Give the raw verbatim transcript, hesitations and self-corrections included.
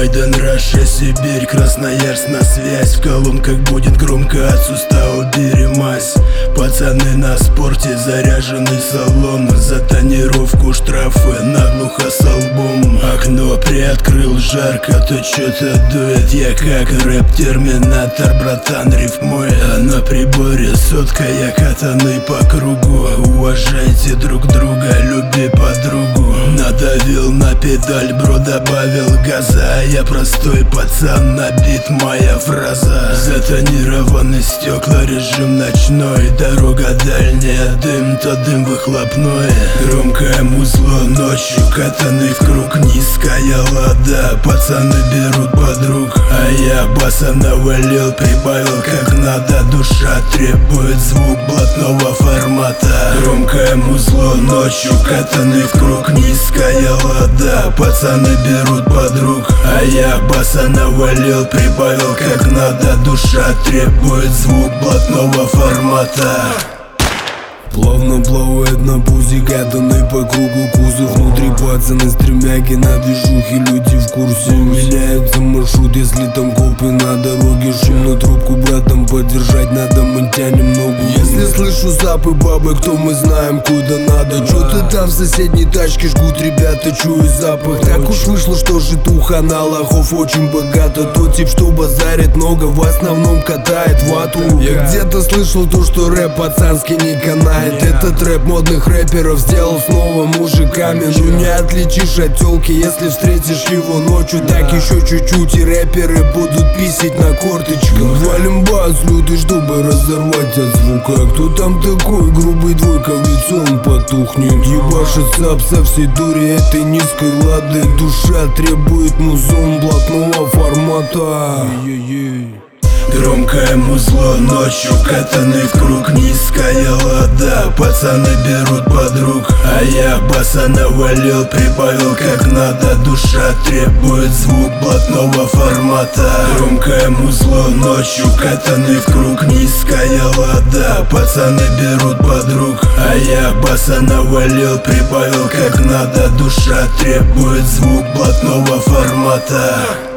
Майдан, Раша, Сибирь, Красноярск на связь. В колонках будет громко от сустава беремась. Пацаны на спорте, заряженный салон. За тонировку штрафы наглухо со лбом. Окно приоткрыл, жарко, то чё-то дует. Я как рэп-терминатор, братан, рифмует. А на приборе сотка, я катанный по кругу. Уважайте друг друга, люби подругу. Надавил на педаль, бро, добавил газа. А я простой пацан, набит моя фраза. Затонированы стекла, режим ночной. Дорога дальняя, дым, то дым выхлопной. Громкое музло ночью, катанный в круг. Низкая лада, пацаны берут подруг. А я баса навалил, прибавил как надо. Душа требует звук блатного формата. Громкое музло ночью, катанный в круг. Низкая лада, пацаны берут подруг. А я баса навалил, прибавил как надо. Душа требует звук блатного формата. Плавно плавает на пузе, катанный по кругу кузов. Внутри пацаны стремяки, на движухе люди в курсе. Меняется маршрут, если там копы на дороге. Шумную трубку братом поддержать надо, мы тянем ногу. Если слышу запы бабы, кто мы знаем, куда надо. Чё-то там в соседней тачке жгут ребята, чую запах. Так уж вышло, что житуха на лохов очень богата. Тот тип, что базарит много, в основном катает вату. Я где-то слышал то, что рэп пацанский не канает. Этот рэп модных рэперов сделал снова мужиками. Ну не отличишь от тёлки, если встретишь его ночью. Так еще чуть-чуть и рэперы будут писать на корточках. Валим бас, лютый, чтобы разорвать от звука. Кто там такой грубый двойка, ведь он потухнет. Ебашит сап со всей дури этой низкой лады. Душа требует музон блатного формата. Громкое музло ночью, катанный в круг. Низкая лада, пацаны берут подруг. А я баса навалил, прибавил как надо. Душа требует звук блатного формата. Громкое музло ночью, катанный в круг. Низкая лада, пацаны берут подруг. А я баса навалил, прибавил как надо. Душа требует звук блатного формата.